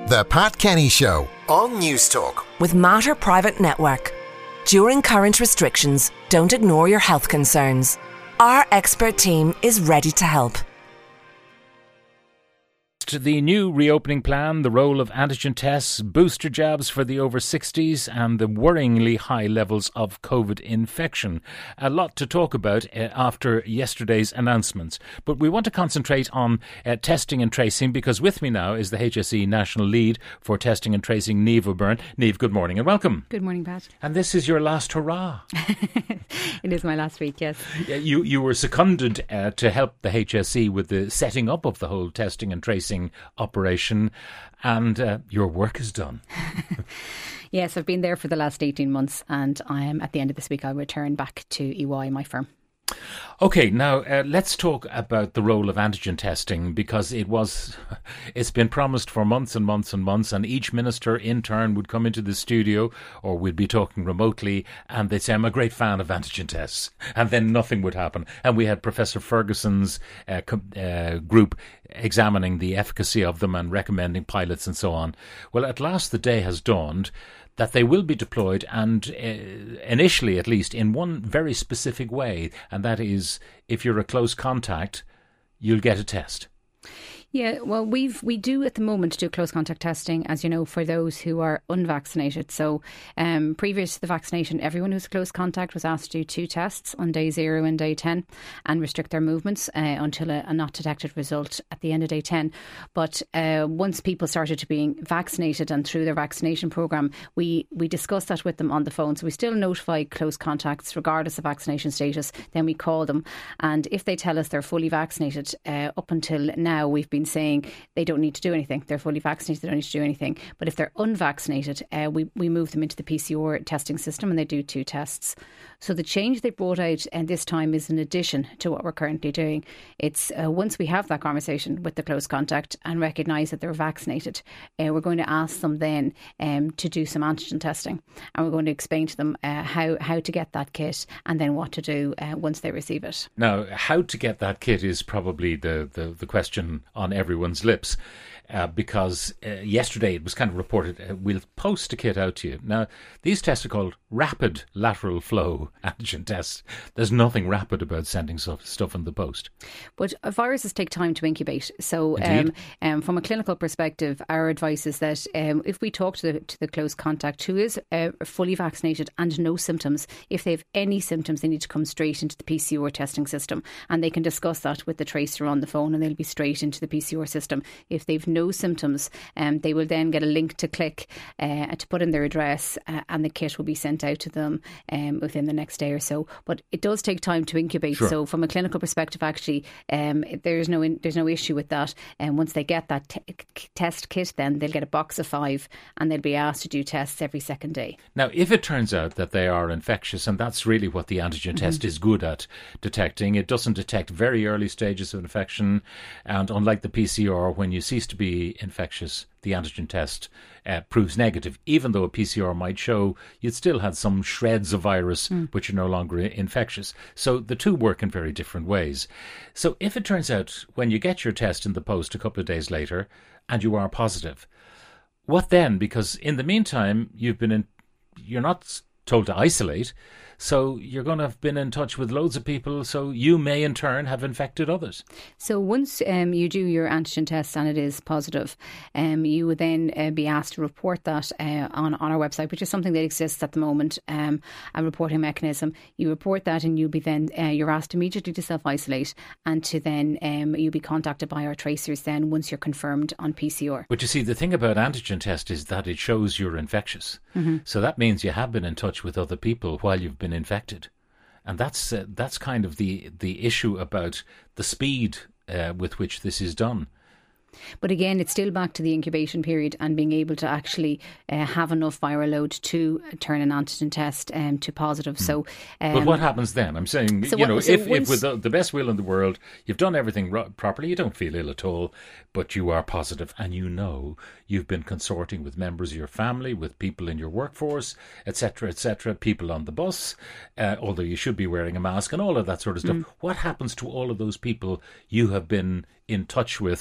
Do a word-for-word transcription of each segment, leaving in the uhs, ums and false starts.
The Pat Kenny Show on News Talk. With Mater Private Network. During current restrictions, don't ignore your health concerns. Our expert team is ready to help. The new reopening plan, the role of antigen tests, booster jabs for the over sixties and the worryingly high levels of COVID infection. A lot to talk about uh, after yesterday's announcements. But we want to concentrate on uh, testing and tracing, because with me now is the H S E National Lead for Testing and Tracing, Niamh O'Byrne. Niamh, good morning and welcome. Good morning, Pat. And this is your last hurrah. It is my last week, yes. You, you were seconded uh, to help the H S E with the setting up of the whole testing and tracing operation, and uh, your work is done. Yes, I've been there for the last eighteen months, and I am at the end of this week I'll return back to E Y, my firm. Okay, now uh, let's talk about the role of antigen testing, because it was, it's been promised for months and months and months, and each minister in turn would come into the studio, or we'd be talking remotely, and they'd say, I'm a great fan of antigen tests, and then nothing would happen. And we had Professor Ferguson's uh, com- uh, group examining the efficacy of them and recommending pilots and so on. Well, at last the day has dawned that they will be deployed, and uh, initially at least in one very specific way, and that is if you're a close contact, you'll get a test. Yeah, well, we've we do at the moment do close contact testing, as you know, for those who are unvaccinated. So um, previous to the vaccination, everyone who's close contact was asked to do two tests on day zero and day ten and restrict their movements uh, until a, a not detected result at the end of day ten. But uh, once people started to being vaccinated and through their vaccination programme, we, we discussed that with them on the phone. So we still notify close contacts regardless of vaccination status. Then we call them, and if they tell us they're fully vaccinated, uh, up until now we've been saying they don't need to do anything. They're fully vaccinated, they don't need to do anything. But if they're unvaccinated, uh, we, we move them into the P C R testing system, and they do two tests. So the change they brought out and this time is in addition to what we're currently doing. It's uh, once we have that conversation with the close contact and recognise that they're vaccinated, uh, we're going to ask them then um, to do some antigen testing, and we're going to explain to them uh, how, how to get that kit and then what to do uh, once they receive it. Now, how to get that kit is probably the, the, the question on everyone's lips, uh, because uh, yesterday it was kind of reported, uh, we'll post a kit out to you. Now, these tests are called rapid lateral flow antigen tests. There's nothing rapid about sending stuff, stuff in the post. But viruses take time to incubate. So um, um, from a clinical perspective, our advice is that um, if we talk to the, to the close contact who is uh, fully vaccinated and no symptoms, if they have any symptoms, they need to come straight into the P C R testing system, and they can discuss that with the tracer on the phone, and they'll be straight into the P C R system. If they've no symptoms, um, they will then get a link to click uh, to put in their address, uh, and the kit will be sent out to them um, within the next day or so. But it does take time to incubate. Sure. So from a clinical perspective, actually, um, there's no in, there's no issue with that. And once they get that t- test kit, then they'll get a box of five, and they'll be asked to do tests every second day. Now, if it turns out that they are infectious, and that's really what the antigen mm-hmm. test is good at detecting, it doesn't detect very early stages of infection, and unlike the P C R, when you cease to be infectious, the antigen test uh, proves negative. Even though a P C R might show you'd still had some shreds of virus mm. which are no longer infectious. So the two work in very different ways. So if it turns out when you get your test in the post a couple of days later and you are positive, what then? Because in the meantime, you've been in, you're not told to isolate, so you're going to have been in touch with loads of people, so you may in turn have infected others. So once um, you do your antigen test and it is positive, um, you would then uh, be asked to report that uh, on, on our website, which is something that exists at the moment, um, a reporting mechanism. You report that, and you'll be then uh, you're asked immediately to self-isolate, and to then um, you'll be contacted by our tracers then once you're confirmed on P C R. But you see, the thing about antigen test is that it shows you're infectious. Mm-hmm. So that means you have been in touch with other people while you've been infected, and that's uh, that's kind of the the issue about the speed uh, with which this is done. But again, it's still back to the incubation period and being able to actually uh, have enough viral load to turn an antigen test um, to positive. Mm. So, um, but what happens then? I'm saying, so you what, know, so if, if with the, the best will in the world, you've done everything ro- properly, you don't feel ill at all, but you are positive, and you know you've been consorting with members of your family, with people in your workforce, et cetera, et cetera, people on the bus, uh, although you should be wearing a mask and all of that sort of stuff. Mm. What happens to all of those people you have been in touch with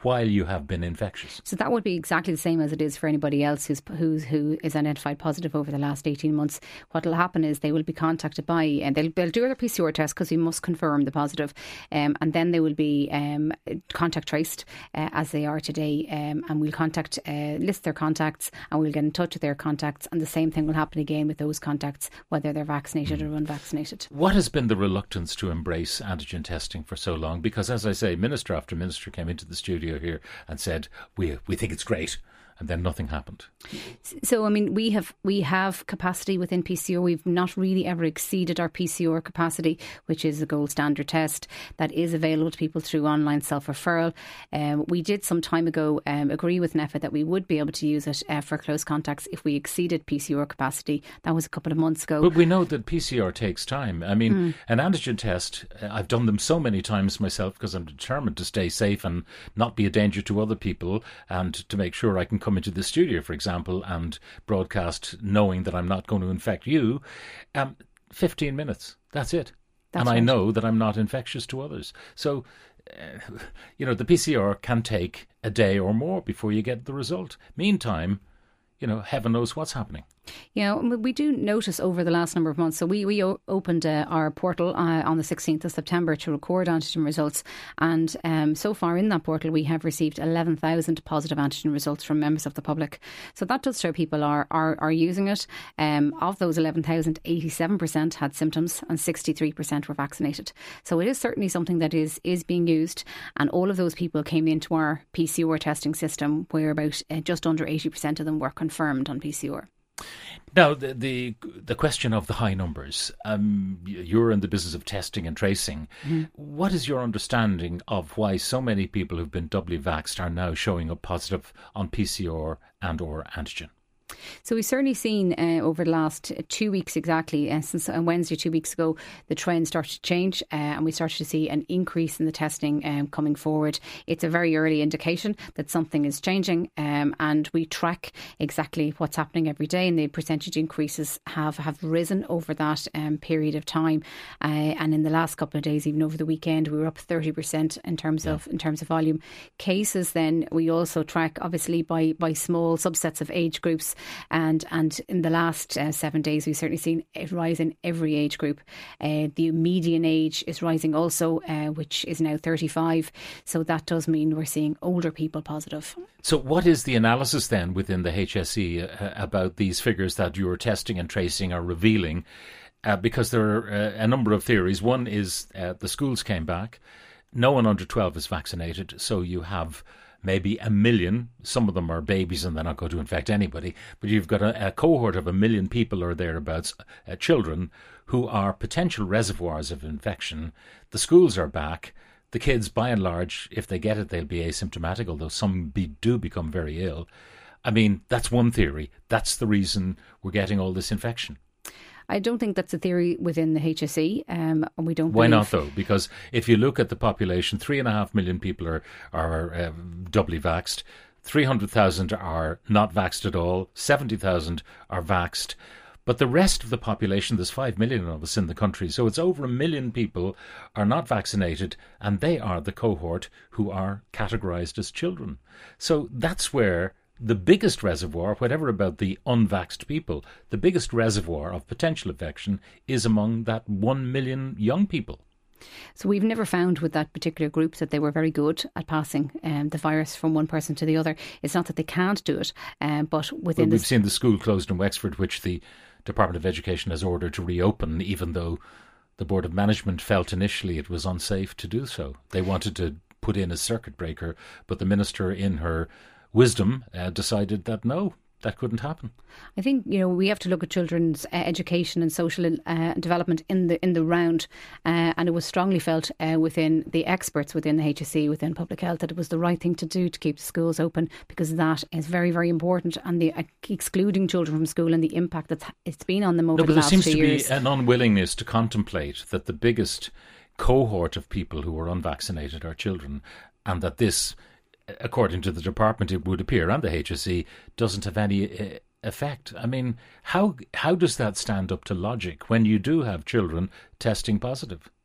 while you have been infectious. So that would be exactly the same as it is for anybody else who's, who's who is identified positive over the last eighteen months. What will happen is they will be contacted by, and they'll, they'll do their P C R test because we must confirm the positive, um, and then they will be um, contact traced uh, as they are today, um, and we'll contact, uh, list their contacts, and we'll get in touch with their contacts, and the same thing will happen again with those contacts, whether they're vaccinated mm. or unvaccinated. What has been the reluctance to embrace antigen testing for so long? Because, as I say, minister after minister came into the studio here and said, we we think it's great. And then nothing happened. So, I mean, we have we have capacity within P C R. We've not really ever exceeded our P C R capacity, which is a gold standard test that is available to people through online self-referral. Um, we did some time ago um, agree with N E F A that we would be able to use it uh, for close contacts if we exceeded P C R capacity. That was a couple of months ago. But we know that P C R takes time. I mean, mm. an antigen test, I've done them so many times myself because I'm determined to stay safe and not be a danger to other people, and to make sure I can come into the studio, for example, and broadcast knowing that I'm not going to infect you. Um, fifteen minutes, that's it. That's and right. I know that I'm not infectious to others. So, uh, you know, the P C R can take a day or more before you get the result. Meantime, you know, heaven knows what's happening. Yeah, we do notice over the last number of months. So we, we opened uh, our portal uh, on the sixteenth of September to record antigen results. And um, so far in that portal, we have received eleven thousand positive antigen results from members of the public. So that does show people are are, are using it. Um, of those eleven thousand, eighty-seven percent had symptoms and sixty-three percent were vaccinated. So it is certainly something that is, is being used. And all of those people came into our P C R testing system, where about uh, just under eighty percent of them were confirmed on P C R. Now, the, the the question of the high numbers, um, you're in the business of testing and tracing. Mm-hmm. What is your understanding of why so many people who've been doubly vaxxed are now showing up positive on P C R and or antigen? So we've certainly seen uh, over the last two weeks exactly, uh, since on Wednesday two weeks ago, the trend started to change uh, and we started to see an increase in the testing um, coming forward. It's a very early indication that something is changing, um, and we track exactly what's happening every day, and the percentage increases have, have risen over that um, period of time. Uh, and in the last couple of days, even over the weekend, we were up thirty percent in terms yeah. of in terms of volume. Cases then we also track obviously by, by small subsets of age groups. And and in the last uh, seven days, we've certainly seen a rise in every age group. Uh, the median age is rising also, uh, which is now thirty-five. So that does mean we're seeing older people positive. So what is the analysis then within the H S E uh, about these figures that your testing and tracing are revealing? Uh, because there are uh, a number of theories. One is uh, the schools came back. No one under twelve is vaccinated. So you have maybe a million, some of them are babies and they're not going to infect anybody, but you've got a, a cohort of a million people or thereabouts, uh, children, who are potential reservoirs of infection. The schools are back. The kids, by and large, if they get it, they'll be asymptomatic, although some be, do become very ill. I mean, that's one theory. That's the reason we're getting all this infection. I don't think that's a theory within the H S E. Um, and we don't. Why believe... not though? Because if you look at the population, three and a half million people are are uh, doubly vaxxed. Three hundred thousand are not vaxxed at all. Seventy thousand are vaxxed. But the rest of the population, there's five million of us in the country, so it's over a million people are not vaccinated, and they are the cohort who are categorised as children. So that's where the biggest reservoir, whatever about the unvaxxed people, the biggest reservoir of potential infection is among that one million young people. So we've never found with that particular group that they were very good at passing um, the virus from one person to the other. It's not that they can't do it, um, but within well, we've seen the school closed in Wexford, which the Department of Education has ordered to reopen, even though the Board of Management felt initially it was unsafe to do so. They wanted to put in a circuit breaker, but the minister, in her wisdom, uh, decided that no, that couldn't happen. I think, you know, we have to look at children's uh, education and social uh, development in the in the round, uh, and it was strongly felt uh, within the experts within the H S E, within public health, that it was the right thing to do to keep the schools open, because that is very, very important, and the uh, excluding children from school and the impact that it's been on them over no, the last two years. But there seems to be an unwillingness to contemplate that the biggest cohort of people who are unvaccinated are children, and that this, according to the department, it would appear, and the H S E, doesn't have any uh, effect. I mean, how how does that stand up to logic when you do have children testing positive?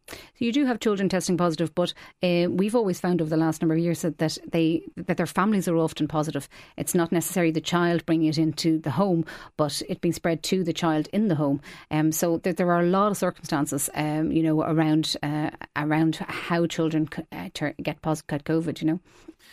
So you do have children testing positive, but uh, we've always found over the last number of years that, that they that their families are often positive. It's not necessarily the child bringing it into the home, but it being spread to the child in the home. Um, so there, there are a lot of circumstances, um, you know, around uh, around how children uh, get positive, get COVID. You know.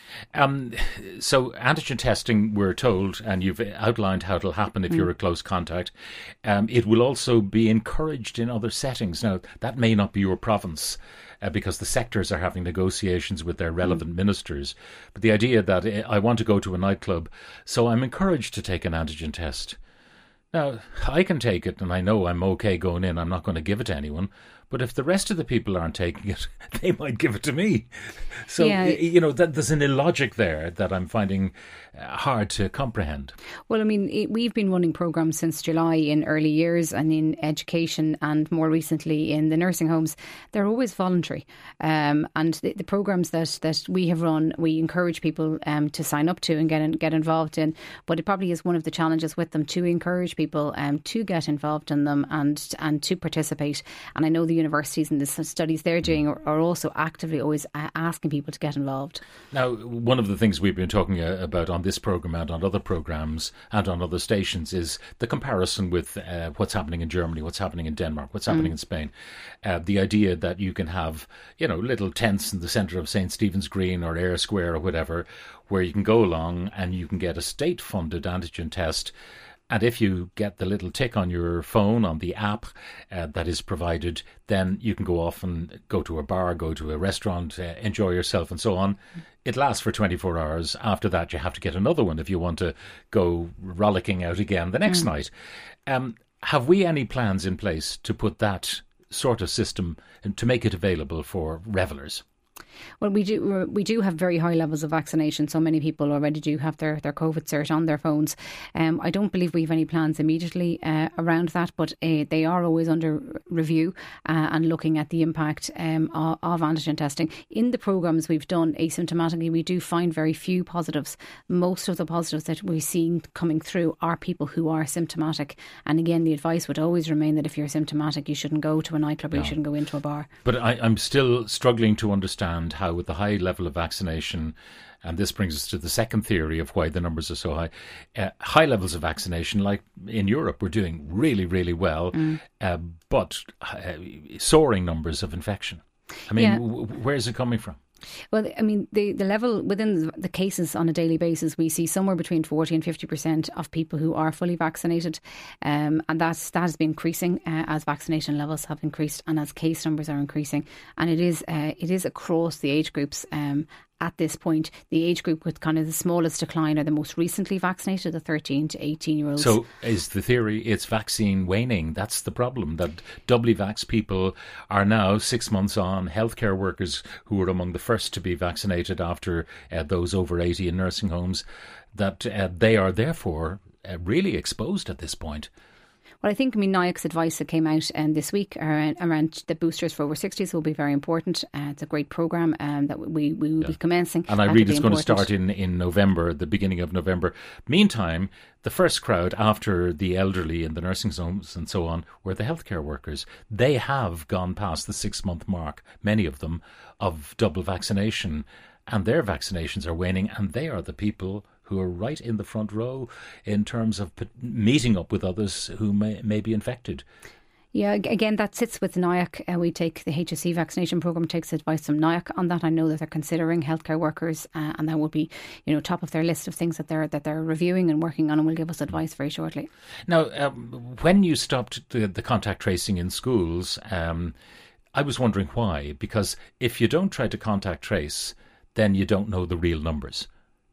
Um, so antigen testing, we're told, and you've outlined how it'll happen if mm. you're a close contact. Um, it will also be encouraged in other settings. Now, that may not be your province uh, because the sectors are having negotiations with their relevant mm. ministers. But the idea that I want to go to a nightclub, so I'm encouraged to take an antigen test. Now, I can take it and I know I'm okay going in. I'm not going to give it to anyone. But if the rest of the people aren't taking it, they might give it to me. So, yeah. you know, that, there's an illogic there that I'm finding hard to comprehend. Well, I mean, it, we've been running programmes since July in early years and in education and more recently in the nursing homes. They're always voluntary. Um, and the, the programmes that, that we have run, we encourage people um, to sign up to and get in, get involved in. But it probably is one of the challenges with them to encourage people um, to get involved in them and, and to participate. And I know the universities and the studies they're doing are, are also actively always asking people to get involved. Now, one of the things we've been talking about on this programme and on other programmes and on other stations is the comparison with uh, what's happening in Germany, what's happening in Denmark, what's happening mm. in Spain. Uh, the idea that you can have, you know, little tents in the centre of Saint Stephen's Green or Eyre Square or whatever, where you can go along and you can get a state-funded antigen test. And if you get the little tick on your phone, on the app uh, that is provided, then you can go off and go to a bar, go to a restaurant, uh, enjoy yourself and so on. It lasts for twenty-four hours. After that, you have to get another one if you want to go rollicking out again the next mm. night. Um, have we any plans in place to put that sort of system and to make it available for revellers? Well, we do we do have very high levels of vaccination. So many people already do have their, their COVID cert on their phones. Um, I don't believe we have any plans immediately uh, around that, but uh, they are always under review uh, and looking at the impact um, of, of antigen testing. In the programmes we've done asymptomatically, we do find very few positives. Most of the positives that we've seen coming through are people who are symptomatic. And again, the advice would always remain that if you're symptomatic, you shouldn't go to a nightclub or no. you shouldn't go into a bar. But I, I'm still struggling to understand how with the high level of vaccination, and this brings us to the second theory of why the numbers are so high, uh, high levels of vaccination, like in Europe, we're doing really, really well, mm. uh, but uh, soaring numbers of infection. I mean, yeah. w- where is it coming from? Well, I mean, the, the level within the cases on a daily basis, we see somewhere between forty and fifty percent of people who are fully vaccinated. Um, and that's, that has been increasing uh, as vaccination levels have increased and as case numbers are increasing. And it is uh, it is across the age groups. Um, At this point, the age group with kind of the smallest decline are the most recently vaccinated, the thirteen to eighteen year olds. So is the theory it's vaccine waning? That's the problem, that doubly vaxxed people are now six months on, healthcare workers who were among the first to be vaccinated after uh, those over eighty in nursing homes, that uh, they are therefore uh, really exposed at this point. Well, I think, I mean, N I A C's advice that came out um, this week around, around the boosters for over sixties will be very important. Uh, it's a great programme um, that we, we will yeah. be commencing. And I read it's going to start in, in November, the beginning of November. Meantime, the first crowd after the elderly in the nursing homes and so on were the healthcare workers. They have gone past the six-month mark, many of them, of double vaccination. And their vaccinations are waning, and they are the people who are right in the front row in terms of meeting up with others who may, may be infected. Yeah, again, that sits with N I A C. Uh, we take the H S C vaccination programme takes advice from N I A C on that. I know that they're considering healthcare workers, uh, and that will be, you know, top of their list of things that they're that they're reviewing and working on, and will give us advice very shortly. Now, um, when you stopped the, the contact tracing in schools, um, I was wondering why. Because if you don't try to contact trace, then you don't know the real numbers.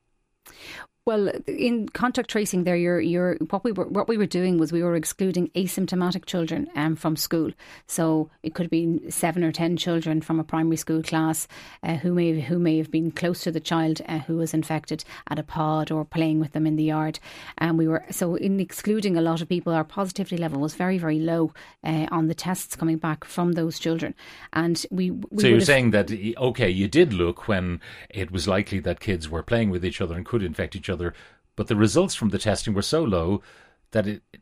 Well, in contact tracing, there, you're, you're, what we were what we were doing was we were excluding asymptomatic children um, from school. So it could be seven or ten children from a primary school class uh, who may who may have been close to the child uh, who was infected at a pod or playing with them in the yard. And we were so in excluding a lot of people, our positivity level was very very low uh, on the tests coming back from those children. And we, we so you're saying that okay, you did look when it was likely that kids were playing with each other and could infect each other. But the results from the testing were so low that it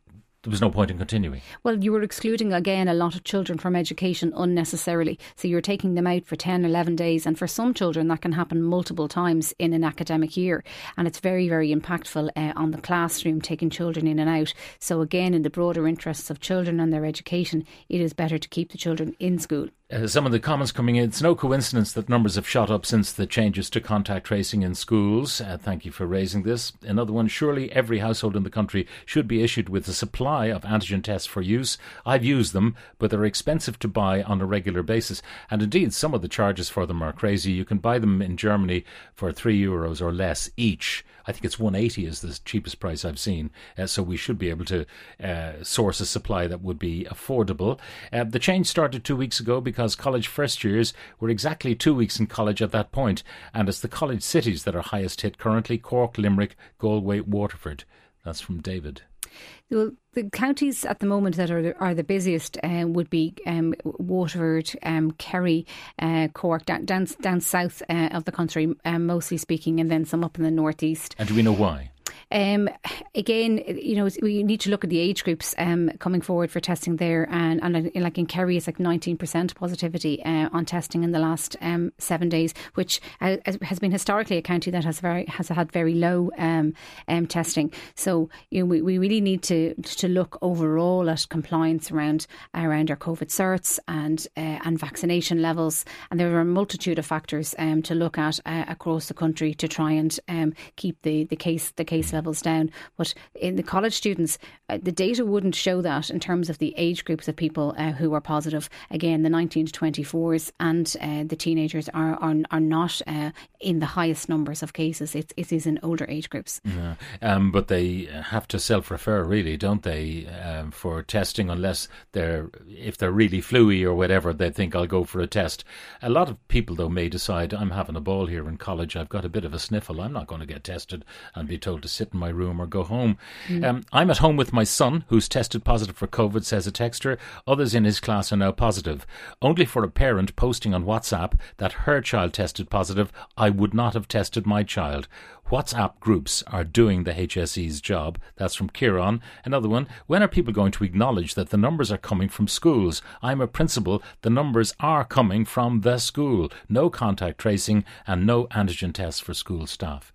there was no point in continuing. Well, you were excluding, again, a lot of children from education unnecessarily. So you're taking them out for ten, eleven days. And for some children, that can happen multiple times in an academic year. And it's very, very impactful uh, on the classroom, taking children in and out. So again, in the broader interests of children and their education, it is better to keep the children in school. Uh, some of the comments coming in. It's no coincidence that numbers have shot up since the changes to contact tracing in schools. Uh, thank you for raising this. Another one, surely every household in the country should be issued with a supply of antigen tests for use. I've used them, but they're expensive to buy on a regular basis. And indeed, some of the charges for them are crazy. You can buy them in Germany for three euros or less each. I think it's one eighty is the cheapest price I've seen. Uh, so we should be able to uh, source a supply that would be affordable. Uh, the change started two weeks ago because college first years were exactly two weeks in college at that point. And it's the college cities that are highest hit currently: Cork, Limerick, Galway, Waterford. That's from David. Well, the counties at the moment that are the, are the busiest um, would be um, Waterford, um, Kerry, uh, Cork, down, down, down south uh, of the country, um, mostly speaking, and then some up in the northeast. And do we know why? Um, again, you know, we need to look at the age groups um, coming forward for testing there, and, and like in Kerry, it's like nineteen percent positivity uh, on testing in the last um, seven days, which uh, has been historically a county that has very has had very low um, um, testing. So you know, we, we really need to to look overall at compliance around around our COVID certs and uh, and vaccination levels, and there are a multitude of factors um, to look at uh, across the country to try and um, keep the the case the case levels down. But in the college students, uh, the data wouldn't show that in terms of the age groups of people uh, who are positive. Again, the nineteen to twenty-fours and uh, the teenagers are are, are not uh, in the highest numbers of cases. It, it is in older age groups. Yeah. Um, but they have to self-refer, really, don't they, um, for testing, unless they're, if they're really fluey or whatever, they think I'll go for a test. A lot of people, though, may decide, I'm having a ball here in college, I've got a bit of a sniffle, I'm not going to get tested and be told to sit in my room or go home. Mm. Um, I'm at home with my son, who's tested positive for COVID, says a texter. Others in his class are now positive. Only for a parent posting on WhatsApp that her child tested positive, I would not have tested my child. WhatsApp groups are doing the H S E's job. That's from Kieran. Another one, when are people going to acknowledge that the numbers are coming from schools? I'm a principal. The numbers are coming from the school. No contact tracing and no antigen tests for school staff.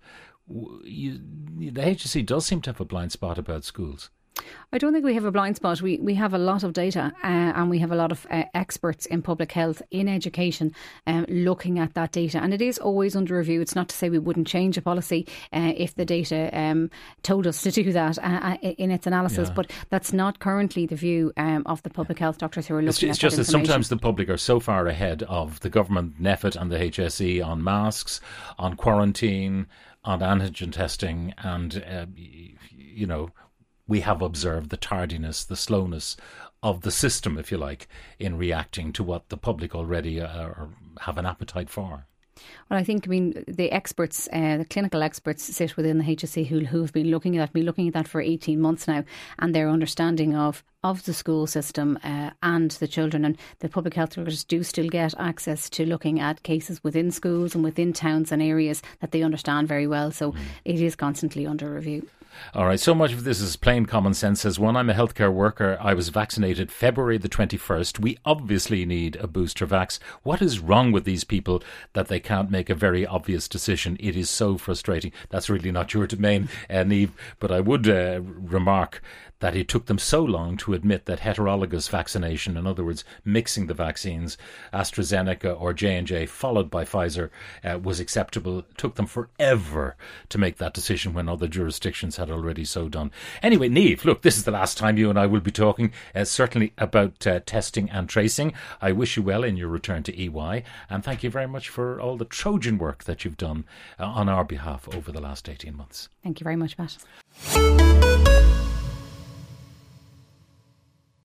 You, the H S E does seem to have a blind spot about schools. I don't think we have a blind spot. We we have a lot of data uh, and we have a lot of uh, experts in public health, in education, um, looking at that data. And it is always under review. It's not to say we wouldn't change a policy uh, if the data um, told us to do that uh, in its analysis. Yeah. But that's not currently the view um, of the public health doctors who are looking it's, at it's that just that sometimes the public are so far ahead of the government, N E F I T and the H S E on masks, on quarantine, on antigen testing, and, uh, you know, we have observed the tardiness, the slowness of the system, if you like, in reacting to what the public already uh, have an appetite for. Well, I think, I mean, the experts, uh, the clinical experts sit within the H S E who, who have been looking at that, been looking at that for eighteen months now, and their understanding of, of the school system uh, and the children, and the public health workers do still get access to looking at cases within schools and within towns and areas that they understand very well. So mm. it is constantly under review. All right, so much of this is plain common sense. Says one, I'm a healthcare worker. I was vaccinated February the twenty-first. We obviously need a booster vax. What is wrong with these people that they can't make a very obvious decision? It is so frustrating. That's really not your domain, uh, Niamh, but I would uh, remark that it took them so long to admit that heterologous vaccination, in other words, mixing the vaccines, AstraZeneca or J and J, followed by Pfizer, uh, was acceptable. It took them forever to make that decision when other jurisdictions had already so done. Anyway, Niamh, look, this is the last time you and I will be talking, uh, certainly about uh, testing and tracing. I wish you well in your return to E Y, and thank you very much for all the Trojan work that you've done uh, on our behalf over the last eighteen months. Thank you very much, Pat.